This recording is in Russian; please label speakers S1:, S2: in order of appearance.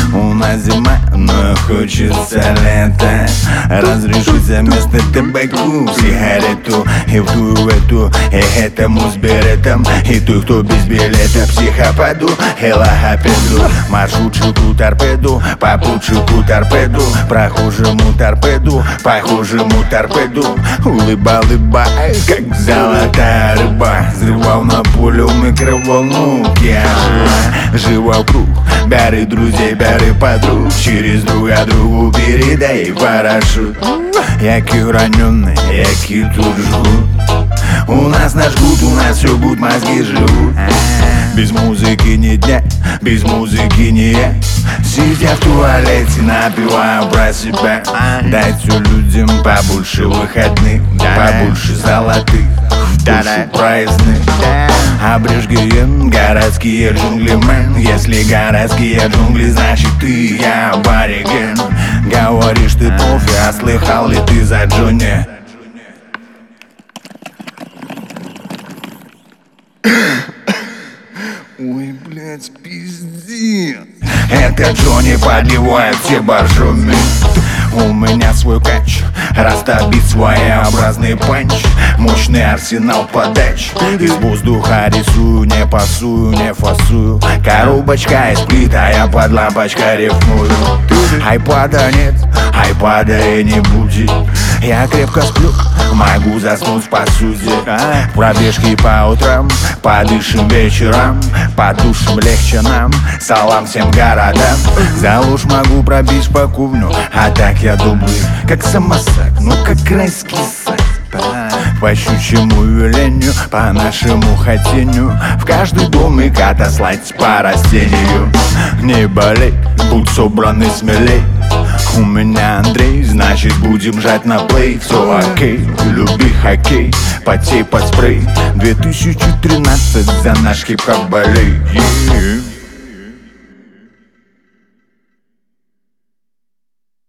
S1: У нас зима, но хочется лета. Разрешится вместо табаку сигарету. И в ту, эту, и этому с беретом. И ту, кто без билета, психопаду и логопеду. Маршрутчику торпеду, попутчику торпеду, прохожему торпеду, похожему торпеду. Улыбай, как золотая рыба. Взрывал на поле микроволновки. Я жива круг, бери друзей, бери подруг. Через друга другу передай парашют. Які раненые, які тут жгут. У нас нажгут, у нас все будет, мозги живут. Без музыки ни дня, без музыки ни я. Сидя в туалете, напиваю про себя. Дайте людям побольше выходных, побольше золотых, больше проездных. Обрежгиен городские джунглимен. Если городские джунгли, значит ты, я абориген. Говоришь ты профи, а слыхал ли ты за Джонни? Ой, блядь, пиздец. Это Джонни подливает все боржоми. У меня свой кач, растобит своеобразный панч. Мощный арсенал подач. Из воздуха рисую, не пасую, не фасую. Коробочка из плита, я под лампочкой рифмую. Айпада нет, айпада и не будет. Я крепко сплю, могу заснуть по сути. Пробежки по утрам, подышим вечером. Подушим легче нам, салам всем городам. За ложь могу пробить по кувню, а так я добрый, как самосад, ну как райский сад. По щучьему велению, по нашему хотению, в каждый дом и отослать по растению. Не болей, будь собранный смелей. У меня Андрей, значит будем жать на плей. Все окей, люби хоккей, потей под спрей. 2013 за наш хип-хоп болей.